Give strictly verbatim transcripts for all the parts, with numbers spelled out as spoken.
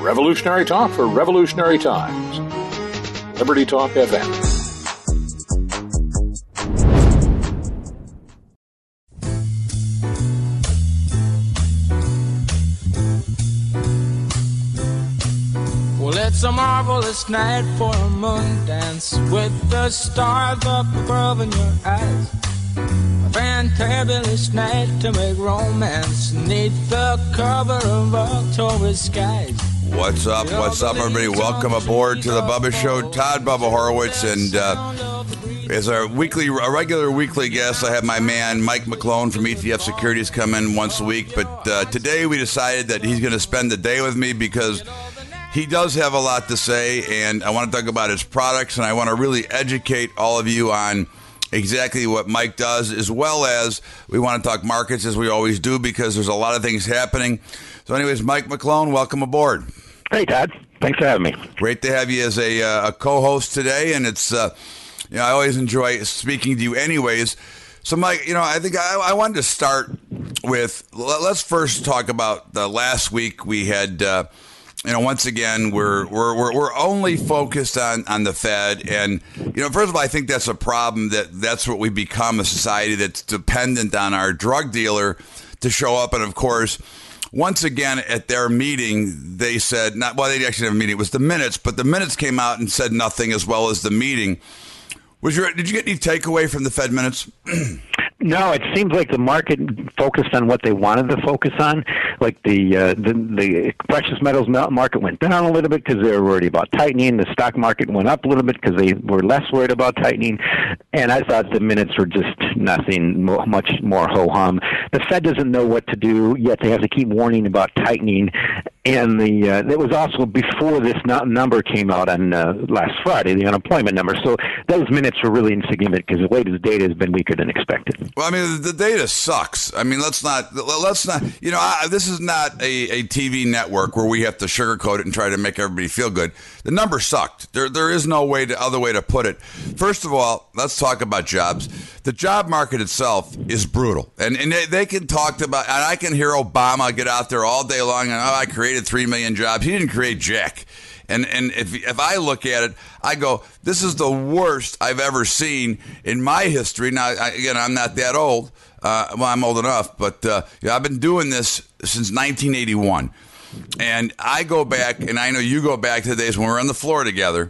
Revolutionary talk for revolutionary times. Liberty Talk F M. Well, it's a marvelous night for a moon dance with the stars up above in your eyes. A fantabulous night to make romance neath the cover of October skies. What's up? What's up, everybody? Welcome aboard to the Bubba Show. Todd Bubba Horowitz, and uh, as our weekly, a regular weekly guest, I have my man Mike McClone from E T F Securities come in once a week. But uh, today we decided that he's going to spend the day with me because he does have a lot to say, and I want to talk about his products, and I want to really educate all of you on exactly what Mike does, as well as we want to talk markets as we always do because there's a lot of things happening. So anyways, Mike McClone, welcome aboard. Hey, Todd. Thanks for having me. Great to have you as a, uh, a co-host today, and it's, uh, you know, I always enjoy speaking to you anyways. So, Mike, you know, I think I, I wanted to start with, let's first talk about the last week we had, uh, you know, once again, we're we're we're we're only focused on, on the Fed, and you know, first of all, I think that's a problem. That that's what we become, a society that's dependent on our drug dealer to show up. And of course, once again at their meeting, they said not. Well, they actually didn't have a meeting. It was the minutes, but the minutes came out and said nothing, as well as the meeting. Was your did you get any takeaway from the Fed minutes? No, it seems like the market focused on what they wanted to focus on. Like the uh, the, the precious metals market went down a little bit because they were worried about tightening. The stock market went up a little bit because they were less worried about tightening. And I thought the minutes were just nothing, much more ho-hum. The Fed doesn't know what to do, yet they have to keep warning about tightening. And the uh, it was also before this number came out on uh, last Friday, the unemployment number. So those minutes were really insignificant because the latest data has been weaker than expected. Well, I mean, the data sucks. I mean, let's not, let's not, you know, I, this is not a, a T V network where we have to sugarcoat it and try to make everybody feel good. The number sucked. There, there is no way to, other way to put it. First of all, let's talk about jobs. The job market itself is brutal. And, and they, they can talk about, and I can hear Obama get out there all day long and, oh, I created three million jobs. He didn't create jack. And and if if I look at it, I go, this is the worst I've ever seen in my history. Now, I, again, I'm not that old. Uh, well, I'm old enough, but uh, yeah, I've been doing this since nineteen eighty-one. And I go back, and I know you go back to the days when we were on the floor together.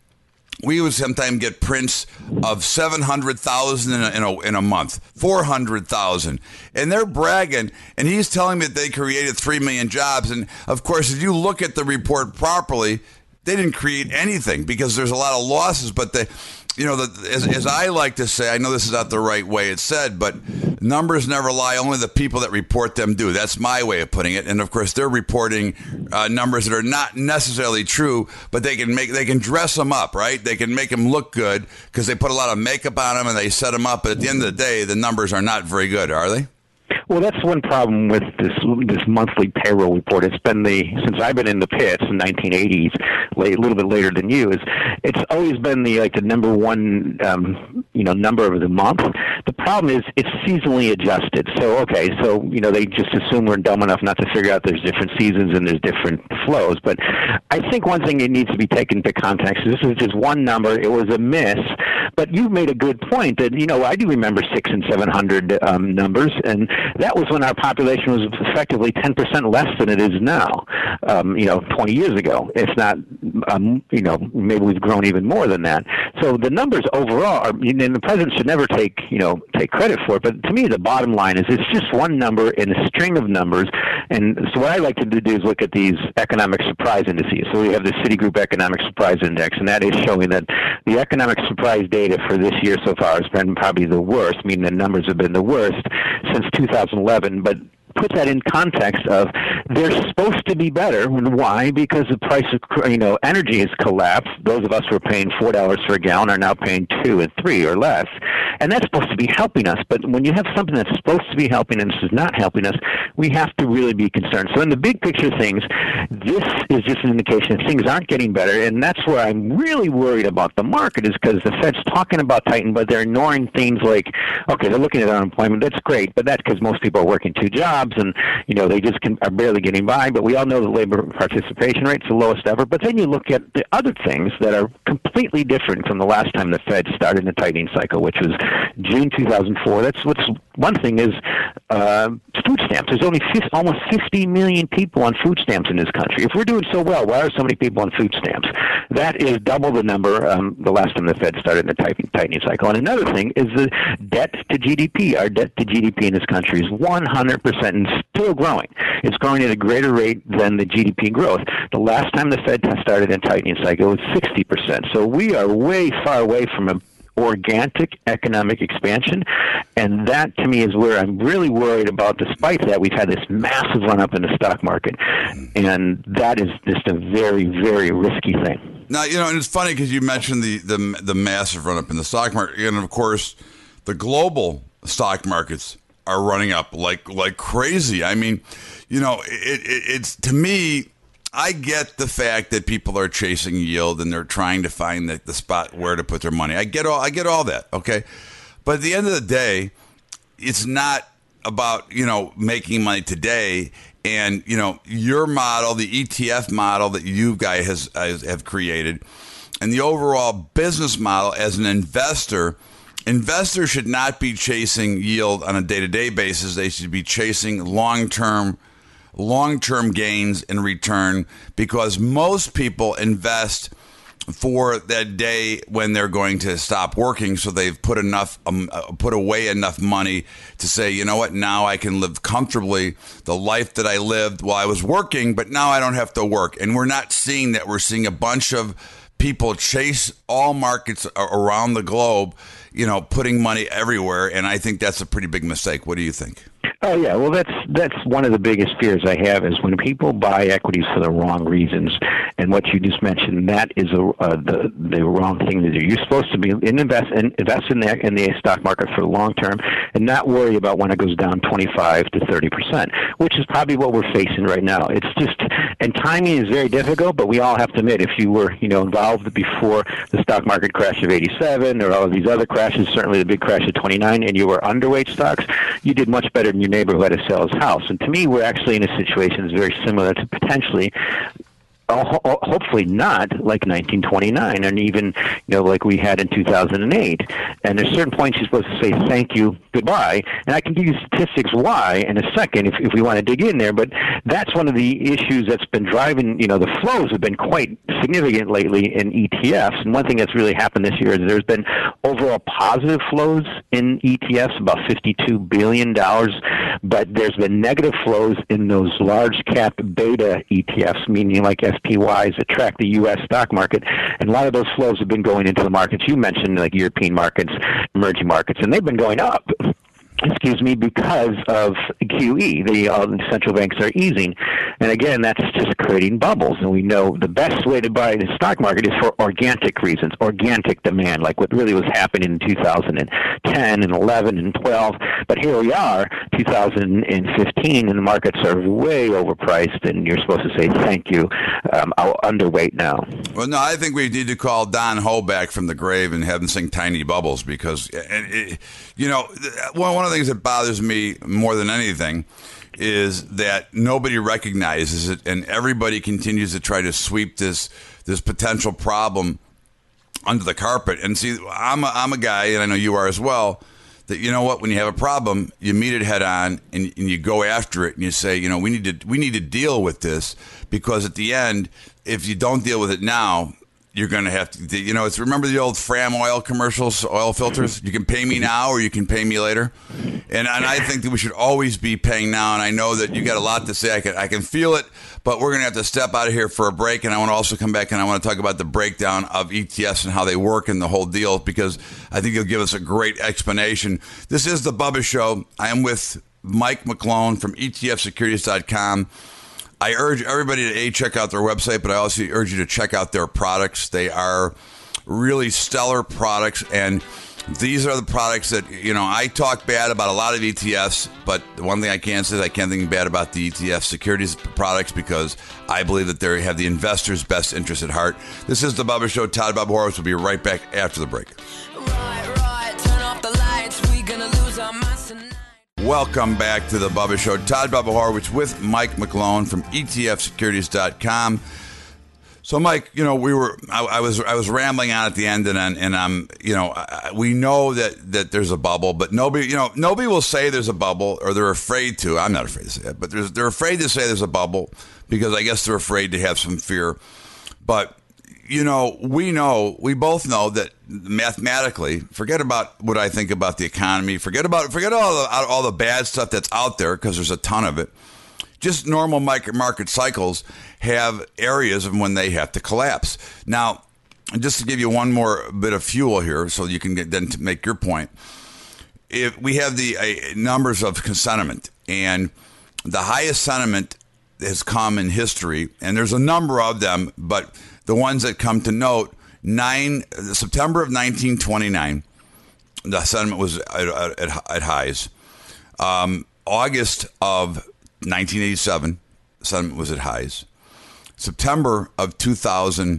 We would sometimes get prints of seven hundred thousand in a, in a, in a month, four hundred thousand. And they're bragging, and he's telling me that they created three million jobs. And, of course, if you look at the report properly, they didn't create anything because there's a lot of losses. But, they, you know, the, as, as I like to say, I know this is not the right way it's said, but numbers never lie. Only the people that report them do. That's my way of putting it. And, of course, they're reporting uh, numbers that are not necessarily true, but they can make they can dress them up, right? They can make them look good because they put a lot of makeup on them and they set them up. But at the end of the day, the numbers are not very good, are they? Well, that's one problem with this this monthly payroll report. It's been the since I've been in the pits in nineteen eighties, late, a little bit later than you. Is it's always been the like the number one um, you know number of the month. The problem is it's seasonally adjusted. So okay, so you know they just assume we're dumb enough not to figure out there's different seasons and there's different flows. But I think one thing that needs to be taken into context is this is just one number. It was a miss, but you made a good point that you know I do remember six and seven hundred um, numbers and that was when our population was effectively ten percent less than it is now, um, you know, twenty years ago. It's not, um, you know, maybe we've grown even more than that. So the numbers overall, are, and the president should never take, you know, take credit for it. But to me, the bottom line is it's just one number in a string of numbers. And so what I like to do is look at these economic surprise indices. So we have the Citigroup Economic Surprise Index, and that is showing that the economic surprise data for this year so far has been probably the worst, meaning the numbers have been the worst since two thousand eleven. But put that in context of they're supposed to be better. And why? Because the price of you know energy has collapsed. Those of us who are paying four dollars for a gallon are now paying two and three or less, and that's supposed to be helping us. But when you have something that's supposed to be helping and this is not helping us, we have to really be concerned. So in the big picture of things, this is just an indication that things aren't getting better, and that's where I'm really worried about the market is because the Fed's talking about tightening, but they're ignoring things like, okay, they're looking at unemployment. That's great, but that's because most people are working two jobs. jobs, and you know they just can, are barely getting by. But we all know the labor participation rate's the lowest ever. But then you look at the other things that are completely different from the last time the Fed started the tightening cycle, which was June two thousand four. That's what's one thing is uh, food stamps. There's only fifty, almost fifty million people on food stamps in this country. If we're doing so well, why are so many people on food stamps? That is double the number um, the last time the Fed started the tightening, tightening cycle. And another thing is the debt to G D P. Our debt to G D P in this country is one hundred percent and still growing. It's growing at a greater rate than the G D P growth. The last time the Fed started a tightening cycle, it was sixty percent. So we are way far away from a organic economic expansion, and that to me is where I'm really worried about. Despite that, we've had this massive run up in the stock market, and that is just a very, very risky thing. Now, you know, and it's funny because you mentioned the, the the massive run up in the stock market, and of course, the global stock markets are running up like like crazy. I mean, you know, it, it, it's to me. I get the fact that people are chasing yield and they're trying to find the, the spot where to put their money. I get all I get all that, okay? But at the end of the day, it's not about, you know, making money today. And, you know, your model, the E T F model that you guys has, has have created, and the overall business model as an investor, investors should not be chasing yield on a day-to-day basis. They should be chasing long-term long-term gains in return, because most people invest for that day when they're going to stop working, so they've put enough um, uh, put away enough money to say, you know what, now I can live comfortably the life that I lived while I was working, but now I don't have to work. And we're not seeing that. We're seeing a bunch of people chase all markets around the globe, you know, putting money everywhere, and I think that's a pretty big mistake. What do you think? Oh yeah, well that's that's one of the biggest fears I have is when people buy equities for the wrong reasons, and what you just mentioned, that is a, uh, the the wrong thing to do. You're supposed to be in invest in, invest in the in the stock market for the long term, and not worry about when it goes down twenty-five to thirty percent, which is probably what we're facing right now. It's just, and timing is very difficult, but we all have to admit, if you were you know involved before the stock market crash of eighty-seven or all of these other crashes, certainly the big crash of twenty-nine, and you were underweight stocks, you did much better than your neighbor who had to sell his house. And to me, we're actually in a situation that's very similar to potentially, uh, ho- hopefully not like nineteen twenty-nine, and even you know like we had in two thousand eight. And there's certain points you're supposed to say thank you, goodbye. And I can give you statistics why in a second if, if we want to dig in there. But that's one of the issues that's been driving. You know, the flows have been quite significant lately in E T Fs. And one thing that's really happened this year is there's been overall positive flows in E T Fs, about fifty-two billion dollars. But there's been negative flows in those large cap beta E T Fs, meaning like S P Ys that track the U S stock market. And a lot of those flows have been going into the markets you mentioned, like European markets, emerging markets, and they've been going up. Excuse me, because of Q E. The, uh, the central banks are easing. And again, that's just creating bubbles. And we know the best way to buy the stock market is for organic reasons, organic demand, like what really was happening in two thousand ten and eleven and twelve. But here we are, two thousand fifteen, and the markets are way overpriced, and you're supposed to say thank you. Um, I'm underweight now. Well, no, I think we need to call Don Ho back from the grave and have him sing Tiny Bubbles, because, it, you know, one of the things that bothers me more than anything is that nobody recognizes it, and everybody continues to try to sweep this this potential problem under the carpet. And see, I'm a, I'm a guy, and I know you are as well, that, you know what, when you have a problem, you meet it head on, and, and you go after it, and you say, you know, we need to we need to deal with this, because at the end, if you don't deal with it now, you're going to have to, you know, it's, remember the old Fram oil commercials, oil filters? You can pay me now or you can pay me later. And and I think that we should always be paying now. And I know that you got a lot to say. I can, I can feel it, but we're going to have to step out of here for a break. And I want to also come back and I want to talk about the breakdown of E T Fs and how they work and the whole deal, because I think you'll give us a great explanation. This is the Bubba Show. I am with Mike McClone from E T F securities dot com. I urge everybody to A, check out their website, but I also urge you to check out their products. They are really stellar products, and these are the products that, you know, I talk bad about a lot of E T Fs, but the one thing I can say is I can't think bad about the E T F securities products, because I believe that they have the investor's best interest at heart. This is the Bubba Show. Todd Bob Horowitz will be right back after the break. Right, right, turn off the lights, we gonna lose our minds tonight. Welcome back to the Bubba Show. Todd Bubba Horwitz with Mike McClone from E T F securities dot com. So, Mike, you know, we were I, I was I was rambling on at the end, and and I'm you know I, we know that, that there's a bubble, but nobody you know nobody will say there's a bubble, or they're afraid to. I'm not afraid to say it, but there's, they're afraid to say there's a bubble because I guess they're afraid to have some fear. But you know, we know, we both know that mathematically, forget about what I think about the economy, forget about forget all the all the bad stuff that's out there, because there's a ton of it. Just normal market cycles have areas of when they have to collapse. Now, just to give you one more bit of fuel here, so you can get, then to make your point. If we have the uh, numbers of sentiment, and the highest sentiment has come in history, and there's a number of them, but the ones that come to note, nine September of nineteen twenty-nine, the sentiment was at, at, at highs. Um, August of nineteen eighty-seven, sentiment was at highs. September of two thousand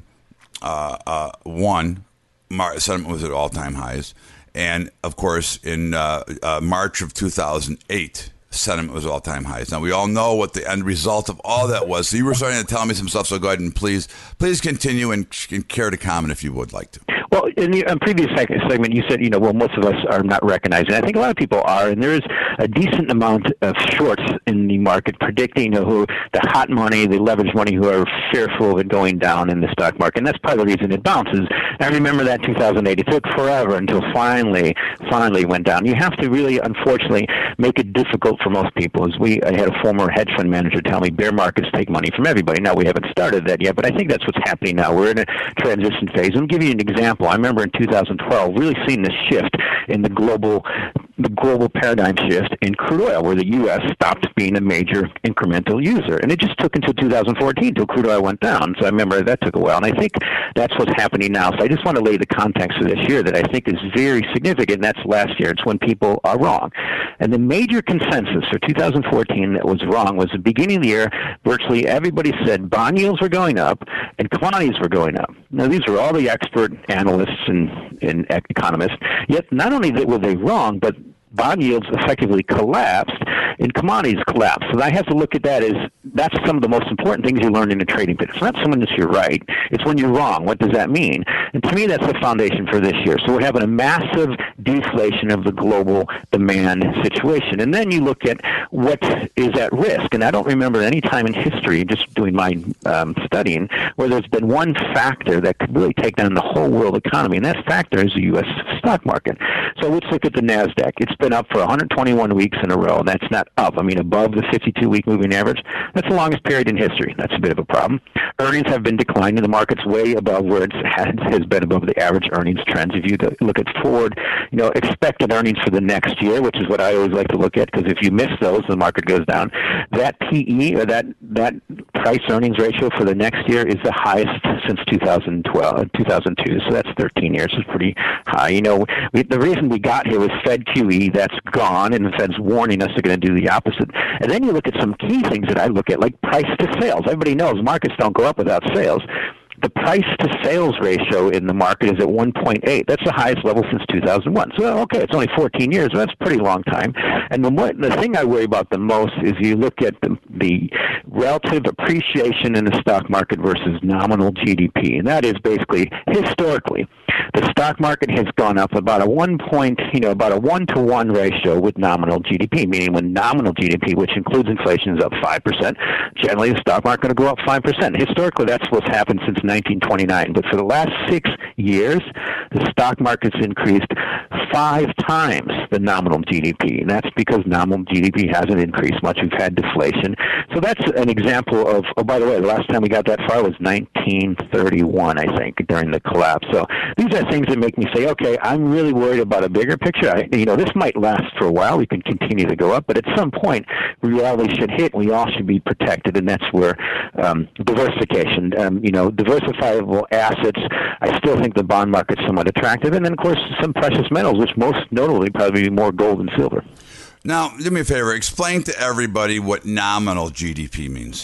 one, Mar- sentiment was at all-time highs. And, of course, in uh, uh, March of two thousand eight, sentiment was all-time highs. Now, we all know what the end result of all that was. So you were starting to tell me some stuff, so go ahead and please please continue and, and care to comment if you would like to. Well, in the in previous segment, you said, you know, well, most of us are not recognizing. I think a lot of people are, and there is a decent amount of shorts in the market predicting, you know, who the hot money, the leveraged money, who are fearful of it going down in the stock market, and that's part of the reason it bounces. I remember that two thousand eight. It took forever until finally, finally went down. You have to really, unfortunately, make it difficult for most people. As we, I had a former hedge fund manager tell me, bear markets take money from everybody. Now, we haven't started that yet, but I think that's what's happening now. We're in a transition phase. I'll give you an example. I remember in two thousand twelve really seeing this shift in the global the global paradigm shift in crude oil, where the U S stopped being a major incremental user. And it just took until two thousand fourteen until crude oil went down. So I remember that took a while. And I think that's what's happening now. So I just want to lay the context for this year that I think is very significant, and that's last year. It's when people are wrong. And the major consensus for two thousand fourteen that was wrong was the beginning of the year, virtually everybody said bond yields were going up and commodities were going up. Now, these were all the expert analysts and, and economists. Yet not only were they wrong, but bond yields effectively collapsed and commodities collapsed. So I have to look at that as that's some of the most important things you learn in a trading pit. It's not someone that you're right. It's when you're wrong. What does that mean? And to me, that's the foundation for this year. So we're having a massive deflation of the global demand situation. And then you look at what is at risk. And I don't remember any time in history, just doing my um, studying, where there's been one factor that could really take down the whole world economy. And that factor is the U S stock market. So let's look at the NASDAQ. It's been up for one hundred twenty-one weeks in a row, and that's not up. I mean, above the fifty-two week moving average. That's the longest period in history. That's a bit of a problem. Earnings have been declining. The market's way above where it has been above the average earnings trends. If you look at forward, you know, expected earnings for the next year, which is what I always like to look at, because if you miss those, the market goes down. That P E, or that that price earnings ratio for the next year, is the highest since two thousand twelve, two thousand two. So that's thirteen years. It's pretty high. You know, we, the reason we got here was Fed Q E. That's gone, and the Fed's warning us they're going to do the opposite. And then you look at some key things that I look at, like price to sales. Everybody knows markets don't go up without sales. The price to sales ratio in the market is at one point eight. That's the highest level since two thousand one. So, okay, it's only fourteen years. But that's a pretty long time. And the, the thing I worry about the most is you look at the, the relative appreciation in the stock market versus nominal G D P. And that is basically, historically, the stock market has gone up about a one point, you know, about a one to one ratio with nominal G D P, meaning when nominal G D P, which includes inflation, is up five percent, generally the stock market will go up five percent. Historically, that's what's happened since nineteen twenty-nine. But for the last six years, the stock market's increased five times the nominal G D P. And that's because nominal G D P hasn't increased much. We've had deflation. So that's an example of, oh, by the way, the last time we got that far was nineteen thirty-one, I think, during the collapse. So these are things that make me say, okay, I'm really worried about a bigger picture. I, you know, this might last for a while. We can continue to go up. But at some point, reality should hit, and we all should be protected. And that's where um, diversification, um, you know, diversifiable assets, I still think the bond market's somewhat attractive. And then, of course, some precious metals, which most notably probably more gold and silver. Now, do me a favor. Explain to everybody what nominal G D P means.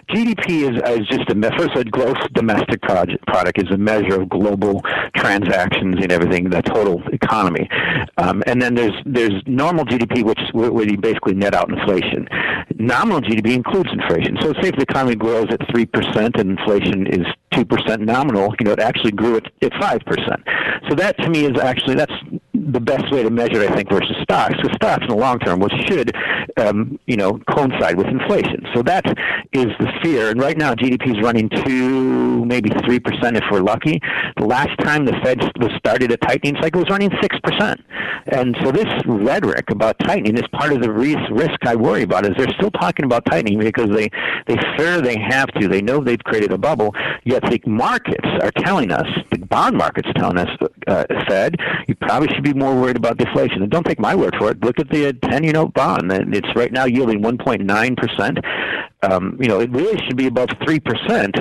G D P is, is just a measure. First, a gross domestic project, product is a measure of global transactions and everything, the total economy. Um, and then there's there's normal G D P, which where you basically net out inflation. Nominal G D P includes inflation. So say if the economy grows at three percent and inflation is two percent nominal, you know, it actually grew at, at five percent. So that to me is actually, that's the best way to measure it, I think, versus stocks. Because stocks in the long term, which should, um, you know, coincide with inflation. So that is the fear. And right now, G D P is running two, maybe three percent if we're lucky. The last time the Fed was started a tightening cycle, it was running six percent. And so this rhetoric about tightening is part of the risk I worry about. Is they're still talking about tightening because they they fear they have to. They know they've created a bubble. Yet the markets are telling us, the bond market's telling us, uh, Fed, you probably should be more worried about deflation. And don't take my word for it. Look at the ten-year note bond. It's right now yielding one point nine percent. Um, you know, it really should be above three percent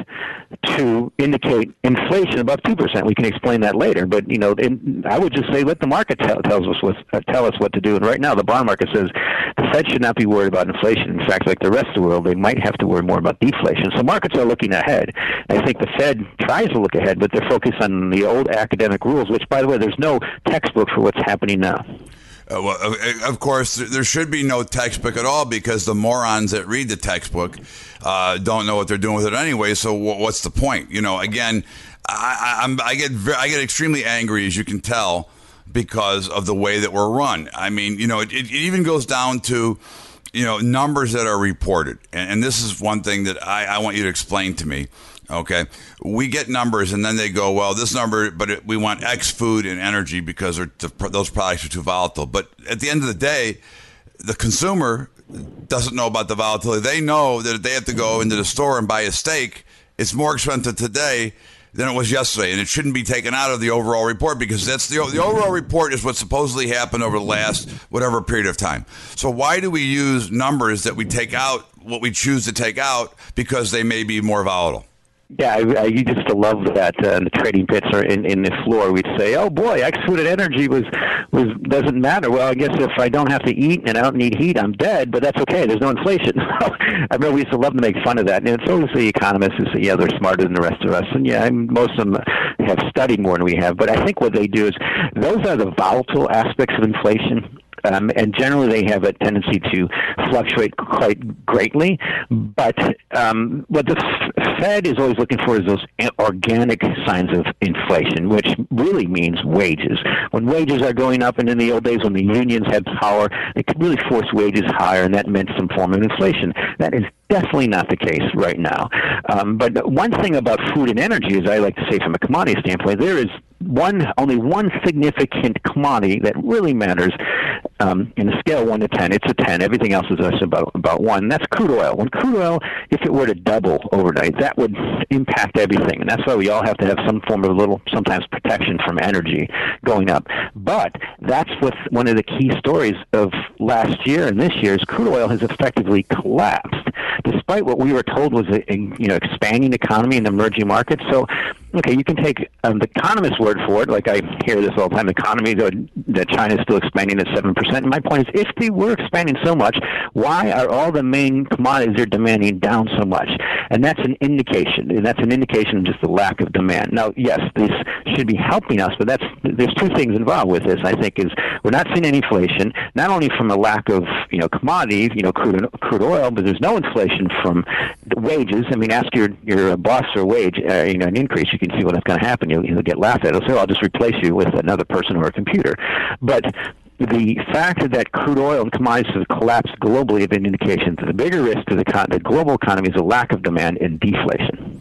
to indicate inflation above two percent. We can explain that later. But, you know, in, I would just say let the market tell, tells us what, uh, tell us what to do. And right now the bond market says the Fed should not be worried about inflation. In fact, like the rest of the world, they might have to worry more about deflation. So markets are looking ahead. I think the Fed tries to look ahead, but they're focused on the old academic rules, which, by the way, there's no textbook for what's happening now. Uh, well, of course, there should be no textbook at all because the morons that read the textbook uh, don't know what they're doing with it anyway. So what's the point? You know, again, I, I'm, I get very, I get extremely angry, as you can tell, because of the way that we're run. I mean, you know, it, it even goes down to, you know, numbers that are reported. And, and this is one thing that I, I want you to explain to me. Okay, we get numbers and then they go, well, this number, but it, we want X food and energy because those products are too volatile. But at the end of the day, the consumer doesn't know about the volatility. They know that if they have to go into the store and buy a steak, it's more expensive today than it was yesterday. And it shouldn't be taken out of the overall report because that's the, the overall report is what supposedly happened over the last whatever period of time. So why do we use numbers that we take out, what we choose to take out, because they may be more volatile? Yeah, I, I used to love that uh, in the trading pits or in, in the floor. We'd say, "Oh boy, X food and energy was was doesn't matter." Well, I guess if I don't have to eat and I don't need heat, I'm dead. But that's okay. There's no inflation. I remember we used to love to make fun of that. And it's always the economists who say, "Yeah, they're smarter than the rest of us." And yeah, most of them have studied more than we have. But I think what they do is those are the volatile aspects of inflation. Um, and generally, they have a tendency to fluctuate quite greatly. But um, what the F- Fed is always looking for is those organic signs of inflation, which really means wages. When wages are going up, and in the old days when the unions had power, they could really force wages higher, and that meant some form of inflation. That is definitely not the case right now. Um, but one thing about food and energy, as I like to say from a commodity standpoint, there is one only one significant commodity that really matters um, in a scale of one to ten. It's a ten. Everything else is about about one. That's crude oil. When crude oil, if it were to double overnight, that would impact everything, and that's why we all have to have some form of little, sometimes protection from energy going up. But that's what one of the key stories of last year and this year is crude oil has effectively collapsed, despite what we were told was a, a you know expanding economy in emerging markets. So, okay, you can take um, the economist's word for it. Like I hear this all the time, economy that China is still expanding at seven percent. And my point is, if they were expanding so much, why are all the main commodities they're demanding down so much? And that's an indication. And that's an indication of just the lack of demand. Now, yes, this should be helping us, but that's there's two things involved with this. I think is we're not seeing any inflation, not only from a lack of you know commodities, you know crude crude oil, but there's no inflation from wages. I mean, ask your your boss for a wage, uh, you know, an increase. You can see what's going to happen. You'll, you'll get laughed at. It'll say, "I'll just replace you with another person or a computer." But the fact that crude oil and commodities have collapsed globally have an indication that the bigger risk to the, con- the global economy is a lack of demand and deflation.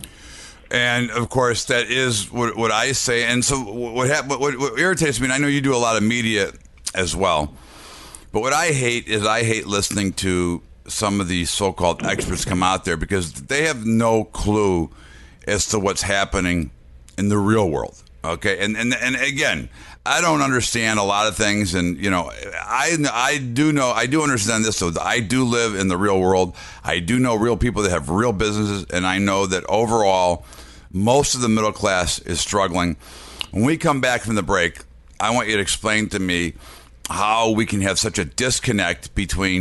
And of course, that is what, what I say. And so, what, what what irritates me, and I know you do a lot of media as well, but what I hate is I hate listening to some of these so-called experts come out there because they have no clue as to what's happening in the real world. Okay, and and and again, I don't understand a lot of things, and you know, I I do know I do understand this. So I do live in the real world. I do know real people that have real businesses, and I know that overall, most of the middle class is struggling. When we come back from the break, I want you to explain to me how we can have such a disconnect between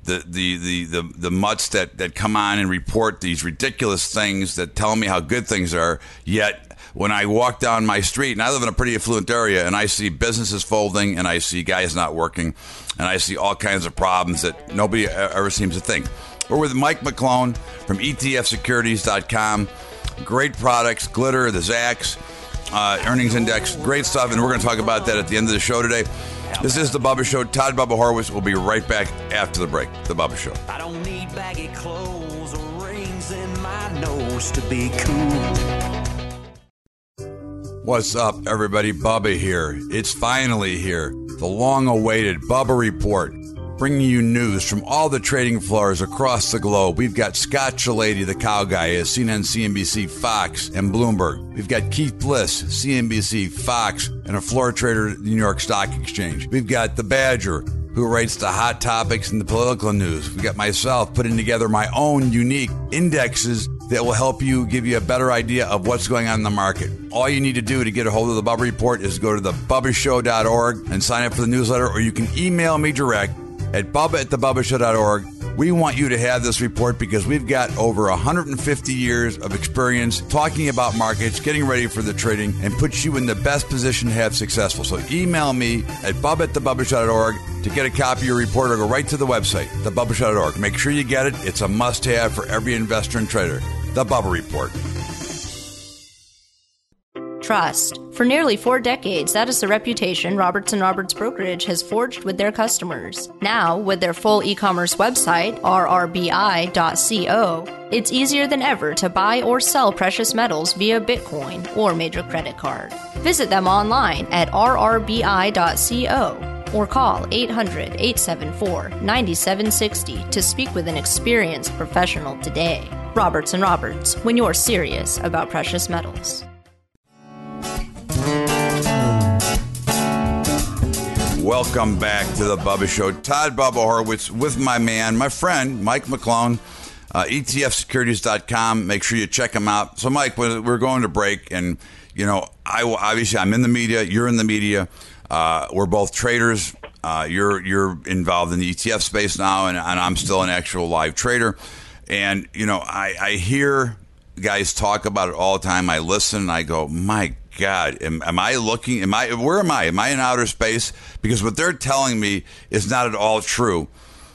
the the the the, the mutts that, that come on and report these ridiculous things that tell me how good things are, yet when I walk down my street, and I live in a pretty affluent area, and I see businesses folding, and I see guys not working, and I see all kinds of problems that nobody ever seems to think. We're with Mike McClone from E T F securities dot com. Great products, Glitter, the Zacks, uh, earnings index, great stuff, and we're going to talk about that at the end of the show today. This is The Bubba Show. Todd Bubba Horwitz will be right back after the break. The Bubba Show. I don't need baggy clothes or rings in my nose to be cool. What's up, everybody? Bubba here. It's finally here. The long-awaited Bubba Report, bringing you news from all the trading floors across the globe. We've got Scott Chilady, the cow guy, at C N N, C N B C, Fox, and Bloomberg. We've got Keith Bliss, C N B C, Fox, and a floor trader at the New York Stock Exchange. We've got the Badger, who writes the hot topics and the political news. We've got myself putting together my own unique indexes that will help you, give you a better idea of what's going on in the market. All you need to do to get a hold of the Bubba Report is go to the bubba show dot org and sign up for the newsletter, or you can email me direct at bubba at the bubba show dot org. We want you to have this report because we've got over one hundred fifty years of experience talking about markets, getting ready for the trading, and puts you in the best position to have successful. So email me at bubba at the bubba show dot org to get a copy of your report, or go right to the website, the bubba show dot org. Make sure you get it. It's a must-have for every investor and trader. The Bubba Report. Trust. For nearly four decades, that is the reputation Roberts and Roberts Brokerage has forged with their customers. Now, with their full e-commerce website, r r b i dot co, it's easier than ever to buy or sell precious metals via Bitcoin or major credit card. Visit them online at r r b i dot co or call eight hundred, eight seven four, nine seven six zero to speak with an experienced professional today. Roberts and Roberts, when you're serious about precious metals. Welcome back to the Bubba Show. Todd Bubba Horwitz with my man, my friend, Mike McClone, uh, E T F securities dot com. Make sure you check him out. So, Mike, we're going to break, and, you know, I obviously I'm in the media. You're in the media. Uh, we're both traders. Uh, you're you're involved in the E T F space now, and, and I'm still an actual live trader. And, you know, I, I hear guys talk about it all the time. I listen, and I go, my God, am, am I looking, am I, where am I? Am I in outer space? Because what they're telling me is not at all true.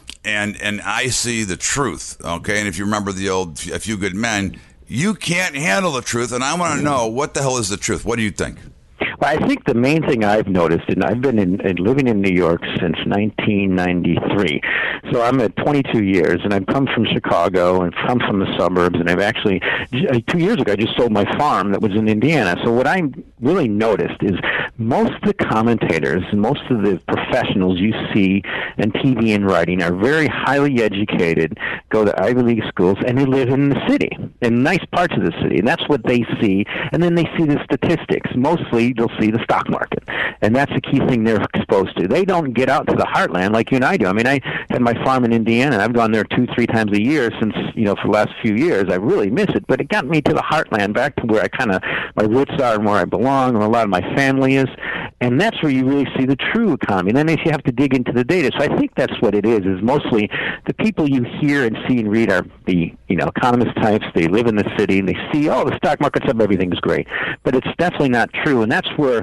And and I see the truth, okay? And if you remember the old A Few Good Men, you can't handle the truth. And I want to know, what the hell is the truth? What do you think? Well, I think the main thing I've noticed, and I've been in, in living in New York since nineteen ninety-three, so I'm at twenty-two years, and I've come from Chicago and come from the suburbs, and I've actually, two years ago, I just sold my farm that was in Indiana. So what I really noticed is most of the commentators and most of the professionals you see in T V and writing are very highly educated, go to Ivy League schools, and they live in the city, in nice parts of the city, and that's what they see. And then they see the statistics. Mostly, they'll see the stock market, and that's the key thing they're exposed to. They don't get out to the heartland like you and I do. I mean, I had my farm in Indiana, and I've gone there two, three times a year since, you know, for the last few years. I really miss it, but it got me to the heartland, back to where I kind of, my roots are and where I belong, and a lot of my family is, and that's where you really see the true economy. And then if you have to dig into the data, so I think that's what it is, is mostly the people you hear and see and read are the, you know, economist types. They live in the city, and they see, oh, the stock market's up, everything's great. But it's definitely not true, and that's where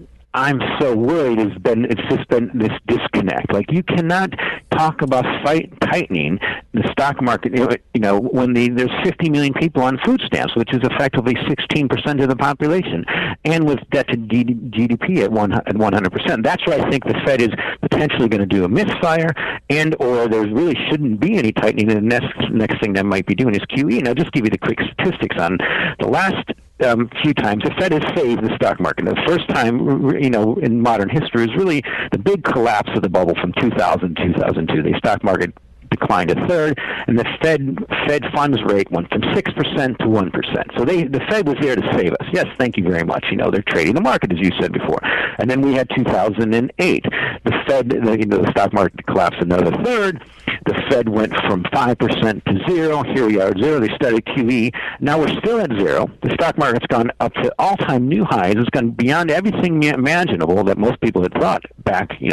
I'm so worried. It's been it's just been this disconnect. Like, you cannot talk about fight tightening the stock market. You know, you know when the there's fifty million people on food stamps, which is effectively sixteen percent of the population, and with debt to G D P at one at one hundred percent. That's where I think the Fed is potentially going to do a misfire, and or there really shouldn't be any tightening. And the next next thing that might be doing is Q E. And I'll just give you the quick statistics on the last. Um, few times the Fed has saved the stock market. The first time, you know, in modern history is really the big collapse of the bubble from two thousand to two thousand two. The stock market declined a third, and the Fed Fed funds rate went from six percent to one percent. So they the Fed was there to save us. Yes, thank you very much. You know, they're trading the market, as you said before. And then we had two thousand eight. The Fed, the, you know, the stock market collapsed another third. The Fed went from five percent to zero. Here we are at zero. They started Q E. Now we're still at zero. The stock market's gone up to all-time new highs. It's gone beyond everything imaginable that most people had thought back, you know,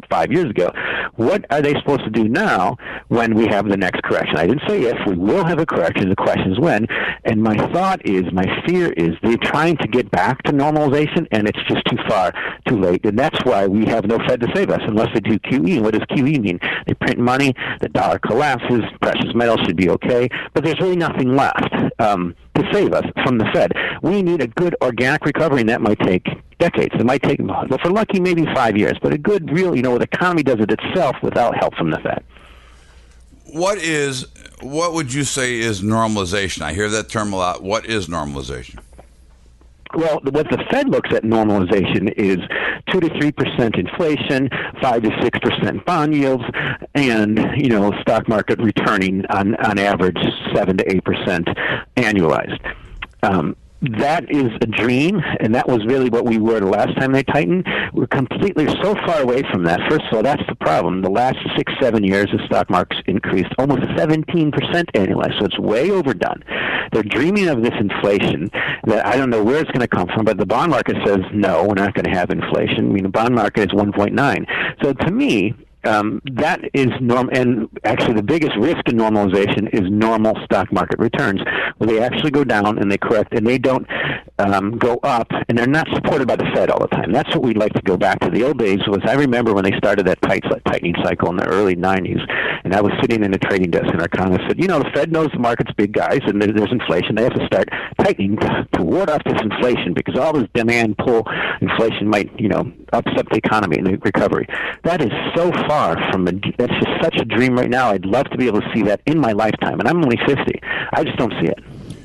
five years ago. What are they supposed to do now when we have the next correction? I didn't say if. We will have a correction. The question is when. And my thought is, my fear is they're trying to get back to normalization, and it's just too far, too late. And that's why we have no Fed to save us unless they do Q E. And what does Q E mean? They print money, the dollar collapses, precious metals should be okay, but there's really nothing left um, to save us from the Fed. We need a good organic recovery, and that might take decades. It might take, well, if we're lucky, maybe five years, but a good, real, you know, where the economy does it itself without help from the Fed. What is, what would you say is normalization? I hear that term a lot. What is normalization? Well, what the Fed looks at normalization is two to three percent inflation, five to six percent bond yields, and you know, stock market returning on on average seven to eight percent annualized. Um, That is a dream, and that was really what we were the last time they tightened. We're completely so far away from that. First of all, that's the problem. The last six, seven years, the stock market's increased almost seventeen percent annualized, so it's way overdone. They're dreaming of this inflation that I don't know where it's going to come from, but the bond market says, no, we're not going to have inflation. I mean, the bond market is one point nine. So to me, Um, that is norm, and actually the biggest risk in normalization is normal stock market returns, where they actually go down and they correct, and they don't um, go up, and they're not supported by the Fed all the time. That's what we'd like to go back to. The old days was, I remember when they started that tight, tightening cycle in the early nineties, and I was sitting in a trading desk, and our economist said, you know, the Fed knows the market's big guys, and there's inflation. They have to start tightening to, to ward off this inflation, because all this demand pull inflation might, you know, upset the economy and the recovery. That is so far from a, that's just such a dream right now. I'd love to be able to see that in my lifetime, and I'm only fifty. I just don't see it.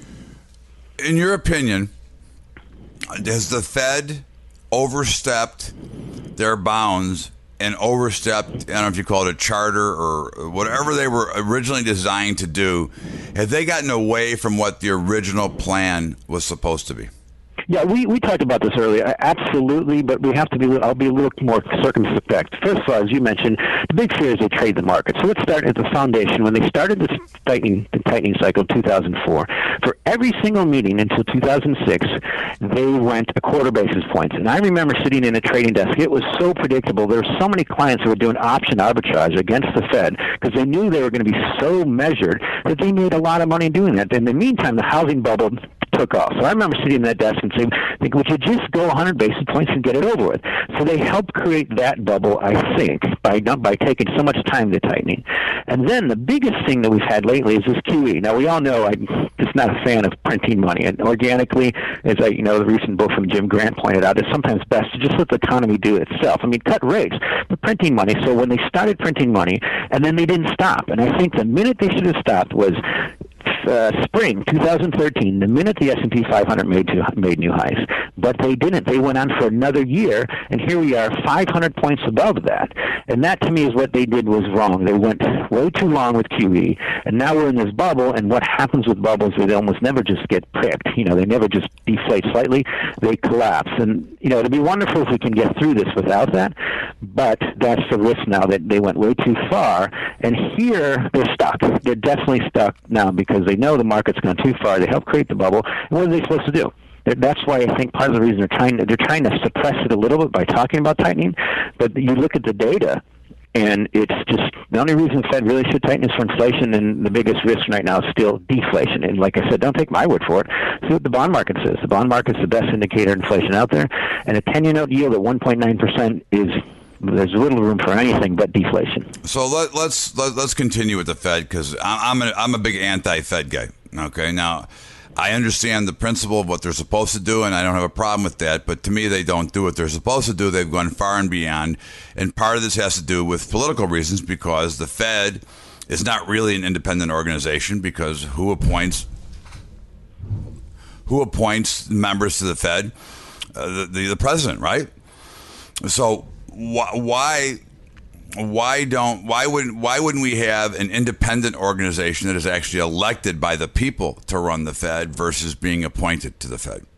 In your opinion, has the Fed overstepped their bounds and overstepped, I don't know if you call it a charter or whatever they were originally designed to do? Have they gotten away from what the original plan was supposed to be? Yeah, we, we talked about this earlier. Absolutely, but we have to be. I'll be a little more circumspect. First of all, as you mentioned, the big fear is they trade the market. So let's start at the foundation. When they started this tightening, the tightening cycle, two thousand four, for every single meeting until two thousand six, they went a quarter basis points. And I remember sitting in a trading desk. It was so predictable. There were so many clients who were doing option arbitrage against the Fed because they knew they were going to be so measured that they made a lot of money doing that. In the meantime, the housing bubble took off. So I remember sitting in that desk and saying, think we should just go one hundred basis points and get it over with. So they helped create that bubble, I think, by not by taking so much time to tightening. And then the biggest thing that we've had lately is this Q E. Now we all know I'm just not a fan of printing money, and organically, as I, you know, the recent book from Jim Grant pointed out, it's sometimes best to just let the economy do it itself. I mean, cut rates, but printing money. So when they started printing money, and then they didn't stop, and I think the minute they should have stopped was Uh, spring two thousand thirteen, the minute the S and P five hundred made to, made new highs. But they didn't. They went on for another year, and here we are five hundred points above that. And that, to me, is what they did was wrong. They went way too long with Q E, and now we're in this bubble, and what happens with bubbles is they almost never just get pricked. You know, they never just deflate slightly. They collapse. And, you know, it'd be wonderful if we can get through this without that, but that's the risk now that they went way too far. And here, they're stuck. They're definitely stuck now because they know the market's gone too far. They help create the bubble. And what are they supposed to do? That's why I think part of the reason they're trying to, they're trying to suppress it a little bit by talking about tightening. But you look at the data, and it's just the only reason the Fed really should tighten is for inflation, and the biggest risk right now is still deflation. And like I said, don't take my word for it. See what the bond market says. The bond market's the best indicator of inflation out there, and a ten-year note yield at one point nine percent is there's little room for anything but deflation. So let, let's let, let's continue with the Fed, because I'm a, I'm a big anti-Fed guy. Okay, now I understand the principle of what they're supposed to do, and I don't have a problem with that. But to me, they don't do what they're supposed to do. They've gone far and beyond, and part of this has to do with political reasons, because the Fed is not really an independent organization. Because who appoints who appoints members to the Fed? Uh, the, the the president, right? So wh- why? Why don't why wouldn't why wouldn't we have an independent organization that is actually elected by the people to run the Fed versus being appointed to the Fed?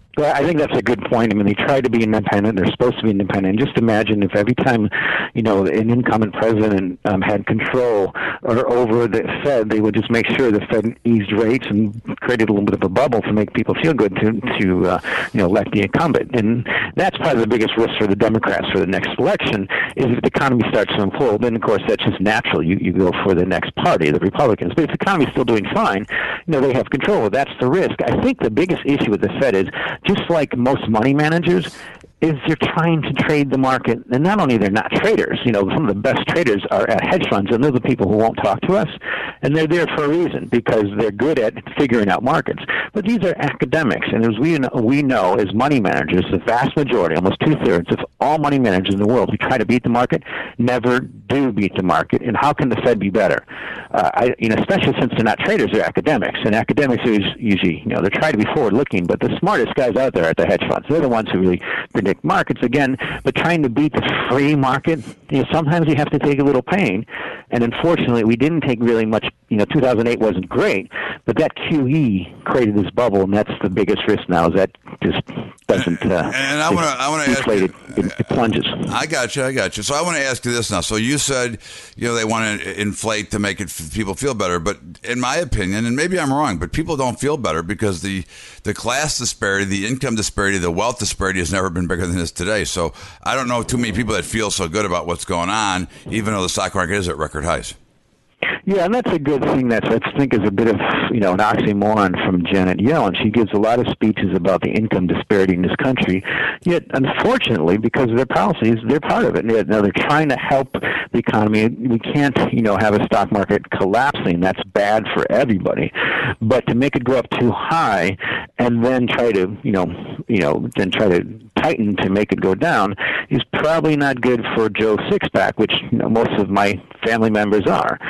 Well, I think that's a good point. I mean, they try to be independent. They're supposed to be independent. Just imagine if every time, you know, an incumbent president um, had control or over the Fed, they would just make sure the Fed eased rates and created a little bit of a bubble to make people feel good to, to uh, you know, elect the incumbent. And that's probably the biggest risk for the Democrats for the next election is if the economy starts to implode, then, of course, that's just natural. You, you go for the next party, the Republicans. But if the economy's still doing fine, you know, they have control. That's the risk. I think the biggest issue with the Fed is, just like most money managers, is they're trying to trade the market. And not only they're not traders, you know, some of the best traders are at hedge funds, and they're the people who won't talk to us. And they're there for a reason, because they're good at figuring out markets. But these are academics, and as we know, we know as money managers, the vast majority, almost two-thirds of all money managers in the world who try to beat the market never do beat the market. And how can the Fed be better? Uh, I, you know, especially since they're not traders, they're academics. And academics are usually, you know, they're trying to be forward-looking, but the smartest guys out there are at the hedge funds. They're the ones who really predict markets again, but trying to beat the free market, you know, sometimes you have to take a little pain. And unfortunately, we didn't take really much. You know, two thousand eight wasn't great, but that Q E created this bubble, and that's the biggest risk now. Is that just doesn't uh, and I want to, I want to inflate it, it, it plunges. I got you, I got you. So I want to ask you this now. So you said, you know, they want to inflate to make it people feel better, but in my opinion, and maybe I'm wrong, but people don't feel better because the the class disparity, the income disparity, the wealth disparity has never been bigger than it is today. So I don't know too many people that feel so good about what's going on, even though the stock market is at record highs. Yeah, and that's a good thing. That's I think is a bit of, you know, an oxymoron from Janet Yellen. She gives a lot of speeches about the income disparity in this country. Yet, unfortunately, because of their policies, they're part of it. Now they're trying to help the economy. We can't, you know, have a stock market collapsing. That's bad for everybody. But to make it go up too high and then try to, you know, you know, then try to tighten to make it go down is probably not good for Joe Sixpack, which, you know, most of my family members are.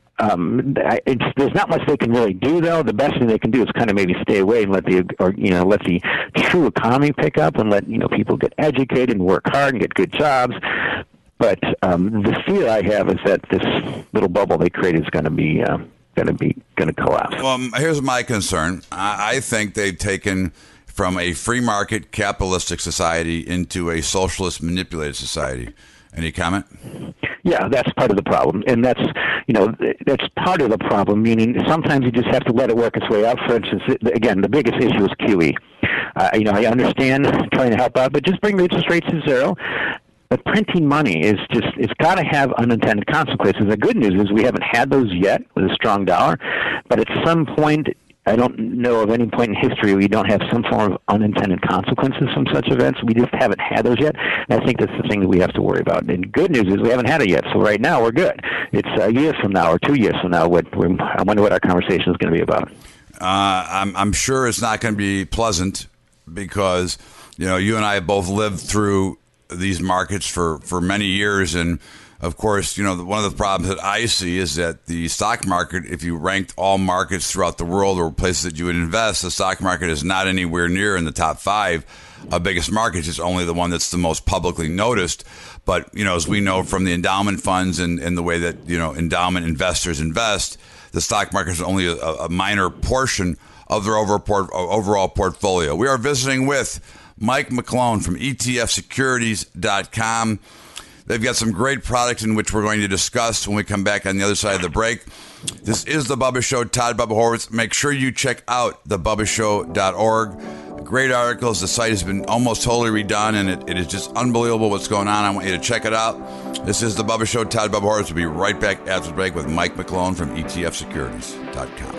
Um, it's, there's not much they can really do, though. The best thing they can do is kind of maybe stay away and let the, or you know, let the true economy pick up and let, you know, people get educated and work hard and get good jobs. But um, the fear I have is that this little bubble they created is going to be uh, going to be going to collapse. Well, here's my concern. I, I think they've taken from a free market capitalistic society into a socialist manipulated society. Any comment? Yeah, that's part of the problem, and that's, you know, that's part of the problem. Meaning, sometimes you just have to let it work its way out. For instance, again, the biggest issue is Q E. Uh, you know, I understand trying to help out, but just bring the interest rates to zero. But printing money is just, it's got to have unintended consequences. The good news is we haven't had those yet with a strong dollar, but at some point, I don't know of any point in history where you don't have some form of unintended consequences from such events. We just haven't had those yet, and I think that's the thing that we have to worry about. And good news is we haven't had it yet, so right now we're good. It's a year from now or two years from now. What I wonder what our conversation is going to be about. Uh, I'm, I'm sure it's not going to be pleasant because, you know, you and I have both lived through these markets for, for many years, and of course, you know, one of the problems that I see is that the stock market, if you ranked all markets throughout the world or places that you would invest, the stock market is not anywhere near in the top five of biggest markets. It's only the one that's the most publicly noticed. But, you know, as we know from the endowment funds and, and the way that, you know, endowment investors invest, the stock market is only a, a minor portion of their overall portfolio. We are visiting with Mike McClone from E T F securities dot com. They've got some great products in which we're going to discuss when we come back on the other side of the break. This is The Bubba Show. Todd Bubba Horwitz. Make sure you check out the bubba show dot org. Great articles. The site has been almost totally redone, and it, it is just unbelievable what's going on. I want you to check it out. This is The Bubba Show. Todd Bubba Horwitz will be right back after the break with Mike McClone from E T F securities dot com.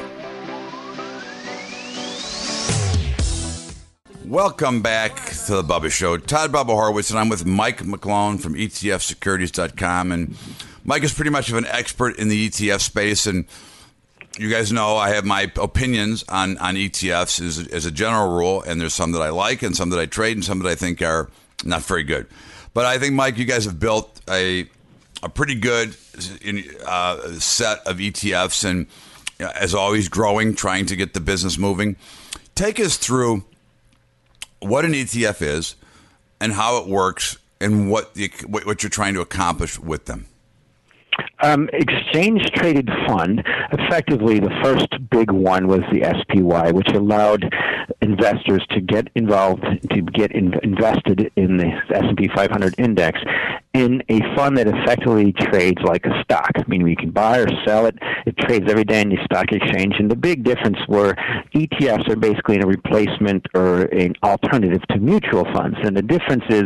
Welcome back to the Bubba Show. Todd Bubba Horwitz, and I'm with Mike McClone from E T F securities dot com. And Mike is pretty much of an expert in the E T F space. And you guys know I have my opinions on, on E T Fs as, as a general rule. And there's some that I like and some that I trade and some that I think are not very good. But I think, Mike, you guys have built a a pretty good uh, set of E T Fs. And as always, growing, trying to get the business moving. Take us through what an E T F is and how it works and what the, what you're trying to accomplish with them. Um, exchange traded fund, effectively the first big one was the S P Y, which allowed investors to get involved, to get in, invested in the S and P five hundred index in a fund that effectively trades like a stock. I mean, you can buy or sell it. It trades every day in the stock exchange. And the big difference where E T Fs are basically a replacement or an alternative to mutual funds. And the difference is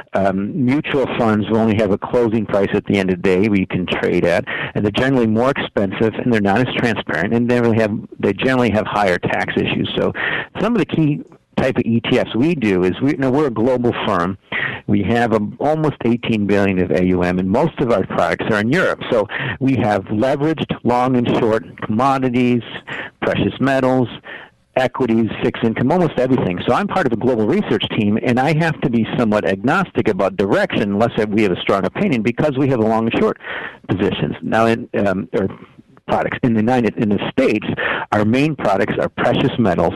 um, mutual funds will only have a closing price at the end of the day where you can trade at, and they're generally more expensive, and they're not as transparent, and they really have they generally have higher tax issues. So some of the key type of E T Fs we do is we, you know, we're a global firm. We have a, almost eighteen billion dollars of A U M, and most of our products are in Europe. So we have leveraged long and short commodities, precious metals, equities, fixed income, almost everything. So I'm part of a global research team, and I have to be somewhat agnostic about direction unless we have a strong opinion because we have a long and short positions. Now, in um, or products in the United in the States, our main products are precious metals.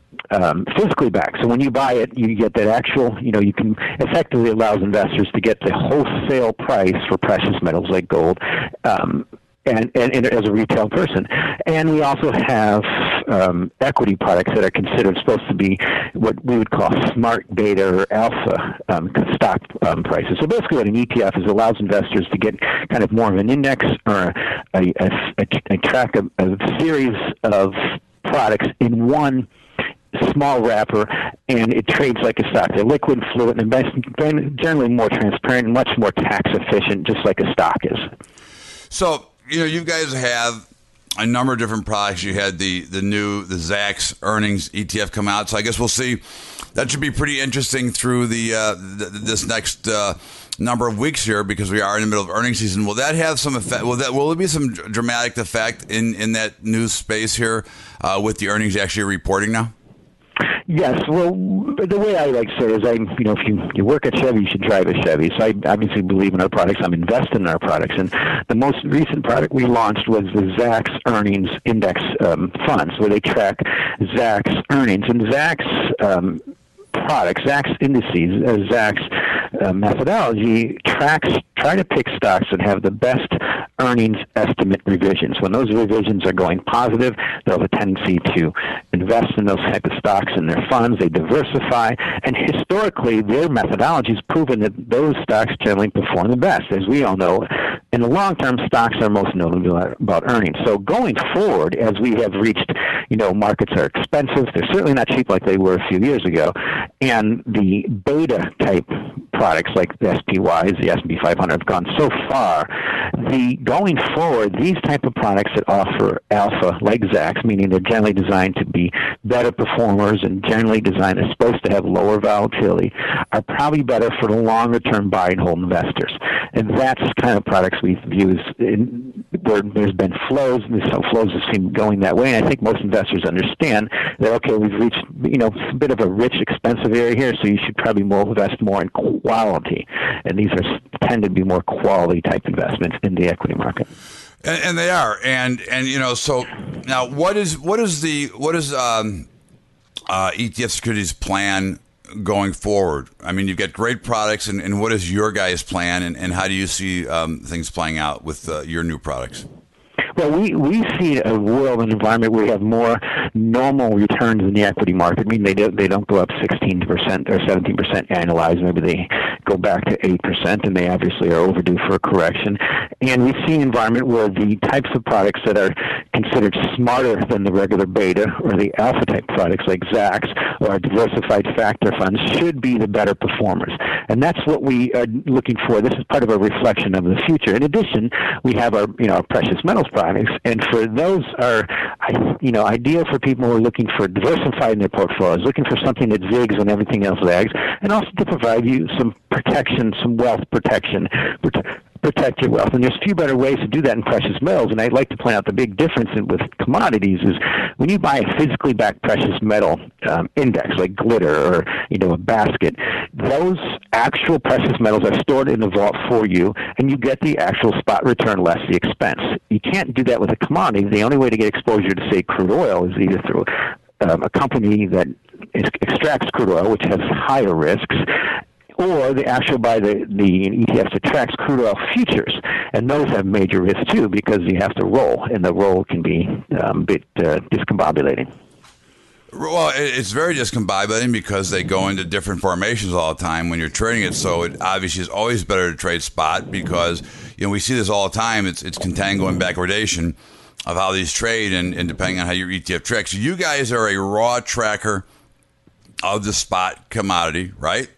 Um, physically backed. So when you buy it, you get that actual, you know, you can effectively allows investors to get the wholesale price for precious metals like gold, um, and, and, and as a retail person. And we also have um, equity products that are considered supposed to be what we would call smart beta or alpha um, stock um, prices. So basically what an E T F is, it allows investors to get kind of more of an index or a, a, a, a track of a series of products in one small wrapper, and it trades like a stock. They're liquid, fluid, and generally more transparent and much more tax efficient, just like a stock is. So, you know, you guys have a number of different products. You had the, the new, the Zacks earnings E T F come out. So I guess we'll see. That should be pretty interesting through the, uh, th- this next uh, number of weeks here because we are in the middle of earnings season. Will that have some effect? Will that, will there be some dramatic effect in, in that news space here uh, with the earnings actually reporting now? Yes. Well, the way I like to say is, I, you know, if you, you work at Chevy, you should drive a Chevy. So I obviously believe in our products. I'm invested in our products. And the most recent product we launched was the Zacks Earnings Index um, Funds, where they track Zacks earnings. And Zacks um, products, Zacks indices, uh, Zacks uh, methodology tracks, try to pick stocks that have the best earnings estimate revisions. When those revisions are going positive, they'll have a tendency to invest in those type of stocks in their funds. They diversify, and historically, their methodology has proven that those stocks generally perform the best. As we all know, in the long term, stocks are most notable about earnings. So going forward, as we have reached, you know, markets are expensive. They're certainly not cheap like they were a few years ago, and the beta type products like the S P Ys, the S and P five hundred have gone so far. The going forward, these type of products that offer alpha, like Zacks, meaning they're generally designed to be better performers and generally designed, are supposed to have lower volatility, are probably better for the longer term buy and hold investors. And that's kind of products we view as in, where there's been flows, and some flows have seemed going that way. And I think most investors understand that, okay, we've reached, you know, a bit of a rich, expensive area here, so you should probably more invest more in quality. And these are tend to be more quality type investments in the equity market. And, and they are, and and you know, so now what is what is the what is um, uh, E T F Securities plan going forward? I mean, you've got great products, and, and what is your guys' plan, and, and how do you see um, things playing out with uh, your new products? Well, we, we see a world, an environment where we have more normal returns in the equity market. I mean, they, do, they don't go up sixteen percent or seventeen percent annualized. Maybe they go back to eight percent, and they obviously are overdue for a correction. And we see an environment where the types of products that are considered smarter than the regular beta or the alpha type products like Zacks or our diversified factor funds should be the better performers. And that's what we are looking for. This is part of a reflection of the future. In addition, we have our, you know, our precious metals products, and for those are, you know, ideal for people who are looking for diversified in their portfolios, looking for something that zigs when everything else lags, and also to provide you some protection, some wealth protection, protect your wealth. And there's few better ways to do that in precious metals. And I'd like to point out the big difference in, with commodities is when you buy a physically backed precious metal um, index like glitter or, you know, a basket, those actual precious metals are stored in the vault for you, and you get the actual spot return less the expense. You can't do that with a commodity. The only way to get exposure to, say, crude oil is either through um, a company that extracts crude oil, which has higher risks, or the actual by the, the E T Fs that tracks crude oil futures. And those have major risks, too, because you have to roll, and the roll can be um, a bit uh, discombobulating. Well, it's very discombobulating because they go into different formations all the time when you're trading it. So it obviously is always better to trade spot because, you know, we see this all the time. It's it's contango and backwardation of how these trade and, and depending on how your E T F tracks. So you guys are a raw tracker of the spot commodity, right?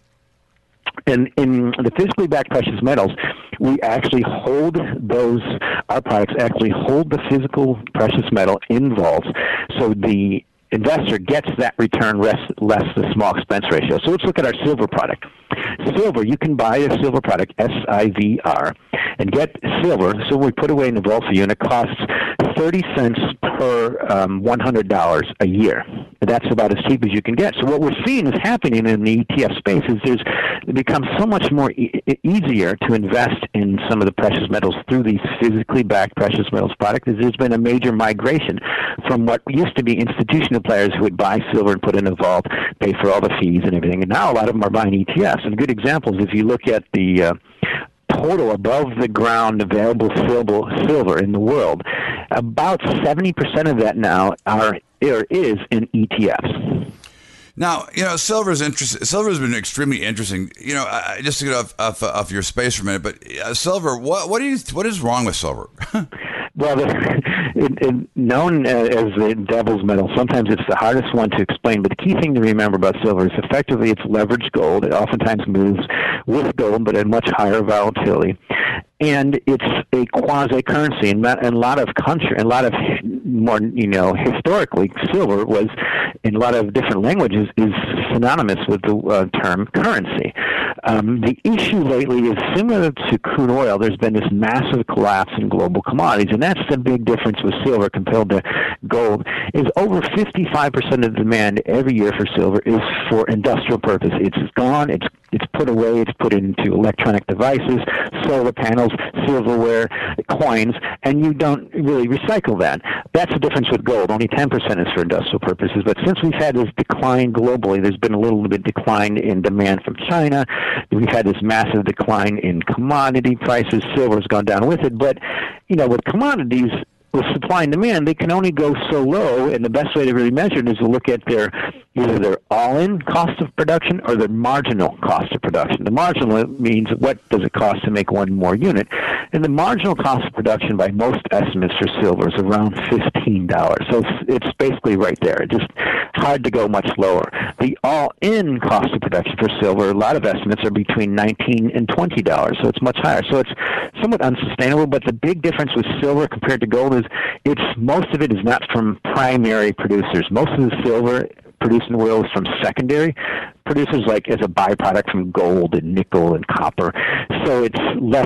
And in the physically backed precious metals, we actually hold those, our products actually hold the physical precious metal in vaults. So the investor gets that return less, less the small expense ratio. So let's look at our silver product. Silver, you can buy a silver product, S I V R, and get silver. So we put away in the vault for you, and it costs thirty cents per um, one hundred dollars a year. That's about as cheap as you can get. So what we're seeing is happening in the E T F space is there's it becomes so much more e- easier to invest in some of the precious metals through these physically backed precious metals products. There's been a major migration from what used to be institutional players who would buy silver and put in a vault, pay for all the fees and everything. And now a lot of them are buying E T Fs. And good examples, if you look at the uh, total above-the-ground available silver, silver in the world, about seventy percent of that now are or is in E T Fs. Now, you know, silver is interesting. Silver has been extremely interesting. You know, uh, just to get off, off off your space for a minute, but uh, silver. What what do you what is wrong with silver? Well, it, it, known as the devil's metal, sometimes it's the hardest one to explain, but the key thing to remember about silver is effectively it's leveraged gold. It oftentimes moves with gold, but at much higher volatility. And it's a quasi-currency. And a lot of country, a lot of more, you know, historically, silver was, in a lot of different languages, is synonymous with the uh, term currency. Um, the issue lately is similar to crude oil. There's been this massive collapse in global commodities, and that's the big difference with silver compared to gold, is over fifty-five percent of the demand every year for silver is for industrial purpose. It's gone, it's it's put away, it's put into electronic devices, solar panels, silverware, coins, and you don't really recycle that. That's the difference with gold. Only ten percent is for industrial purposes. But since we've had this decline globally, there's been a little bit decline in demand from China. We've had this massive decline in commodity prices. Silver's gone down with it. But, you know, with commodities, with supply and demand, they can only go so low, and the best way to really measure it is to look at their either their all-in cost of production or their marginal cost of production. The marginal means what does it cost to make one more unit, and the marginal cost of production by most estimates for silver is around fifteen dollars. So it's, it's basically right there. It's just hard to go much lower. The all-in cost of production for silver, a lot of estimates are between nineteen and twenty dollars, so it's much higher. So it's somewhat unsustainable, but the big difference with silver compared to gold is it's most of it is not from primary producers. Most of the silver produced in the world is from secondary producers, like as a byproduct from gold and nickel and copper. So it's less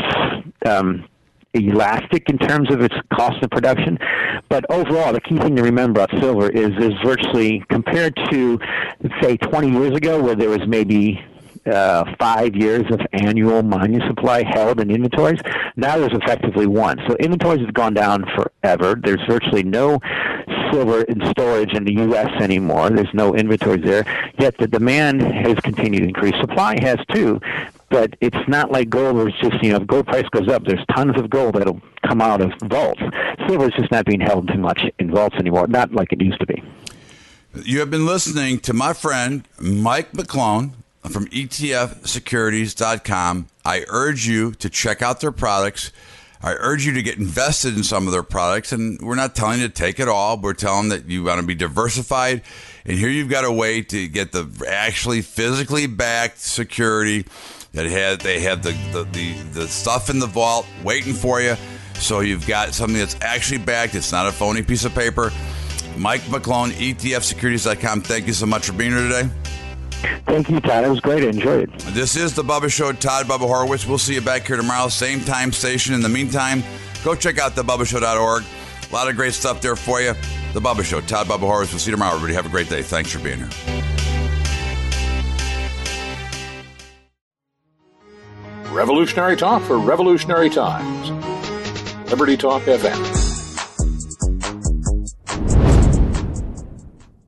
um, elastic in terms of its cost of production. But overall, the key thing to remember about silver is there's virtually, compared to, say, twenty years ago, where there was maybe Uh, five years of annual mining supply held in inventories. Now there's effectively one. So inventories have gone down forever. There's virtually no silver in storage in the U S anymore. There's no inventories there. Yet the demand has continued to increase. Supply has too, but it's not like gold where it's just, you know, if gold price goes up, there's tons of gold that'll come out of vaults. Silver is just not being held too much in vaults anymore, not like it used to be. You have been listening to my friend Mike McClone from E T F securities dot com. I urge you to check out their products. I urge you to get invested in some of their products. And we're not telling you to take it all. We're telling that you want to be diversified. And here you've got a way to get the actually physically backed security that had they have the, the, the, the stuff in the vault waiting for you. So you've got something that's actually backed. It's not a phony piece of paper. Mike McClone, E T F securities dot com. Thank you so much for being here today. Thank you, Todd. It was great. I enjoyed it. This is The Bubba Show. Todd Bubba Horowitz. We'll see you back here tomorrow, same time station. In the meantime, go check out the bubba show dot org. A lot of great stuff there for you. The Bubba Show. Todd Bubba Horowitz. We'll see you tomorrow, everybody. Have a great day. Thanks for being here. Revolutionary talk for revolutionary times. Liberty Talk F M.